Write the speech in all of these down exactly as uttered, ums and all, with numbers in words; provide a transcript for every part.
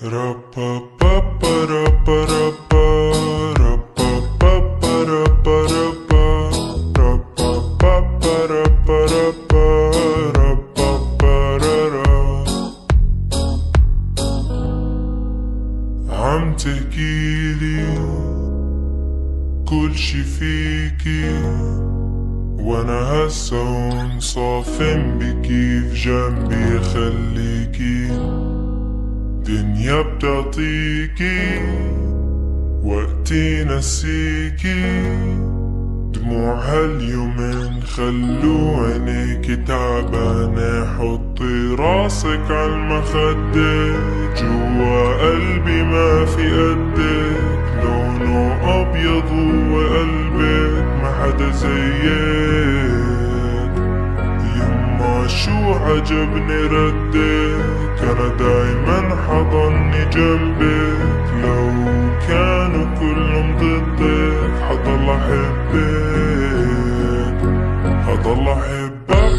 عم تحكيلي كل شي فيكي، وانا هسا هون صافن بكيف جنبي خليكي. دنيا بتعطيكي وقتي نسيكي، دموع هاليومين خلو عينيكي تعبانة. حطي راسك عالمخدة، جوا قلبي ما في قدك. لونه أبيض وقلبك ما حدا زيك. يما شو عجبني ردك، أنا دايما حضني جنبك. لو كانوا كلهم ضدك حضل أحبك، حضل أحبك.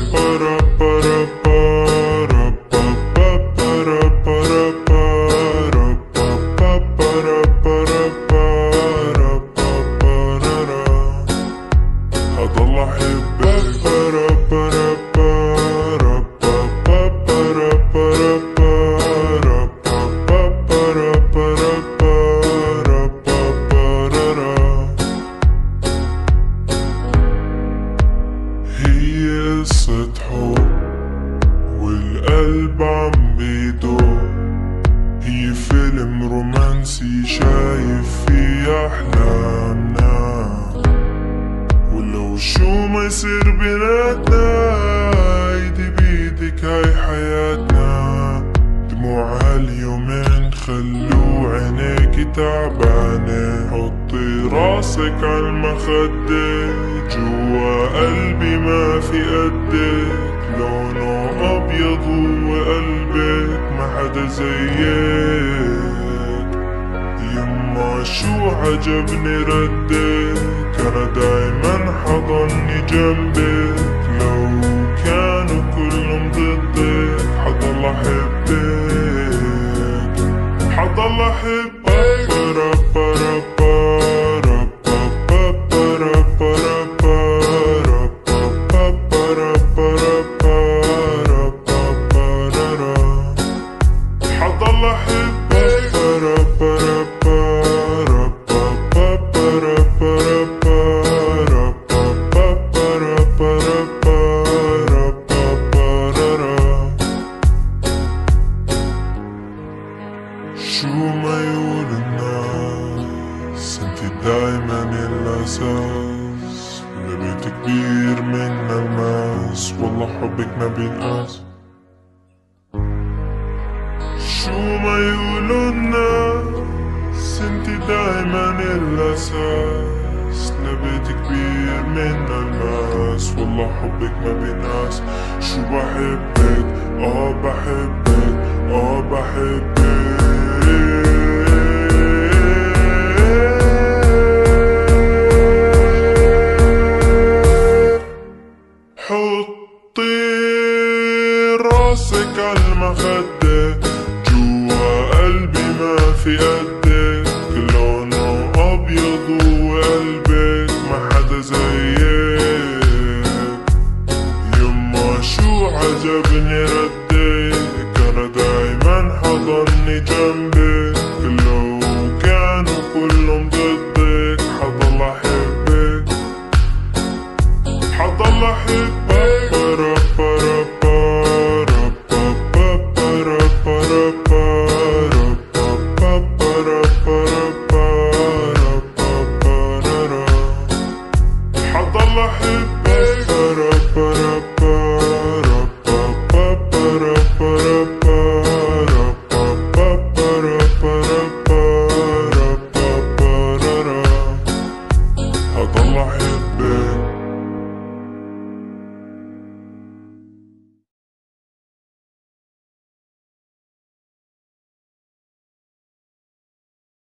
حضل هي قصة حب والقلب عم بيدور، هي فيلم رومانسي شايف فيه أحلامنا. ولو شو ما يصير بيناتنا، ايدي بيدك هاي حياتنا. دموع هاليومين خلو عينيكي تعبانة. حطي راسك عالمخدة، جوا قلبي ما في قدك. لونه أبيض وقلبك ما حدا زيك. يما شو عجبني ردك، أنا دايما حضني جنبك. لو كانوا كلهم ضدك حضل أحبك، حضل أحبك. حضل أحبك. شو ما يقول الناس، انتي دايما الأساس. لبيت كبير من الماس، والله حبك ما بينقاس. شو ما يقولوا الناس، انتي دايما الأساس. لبيت كبير من الماس، والله حبك ما بينقاس. شو بحبك، اه بحبك، اه بحبك. حطي راسك عالمخدة، جوا قلبي ما في قدك. لونه أبيض وقلبك ما حدا زيك. يما شو عجبني ردك، أنا دايما حضني جنبك. لو كانوا كلهم ضدك حضل أحبك، حضل أحبك. حضل أحبك.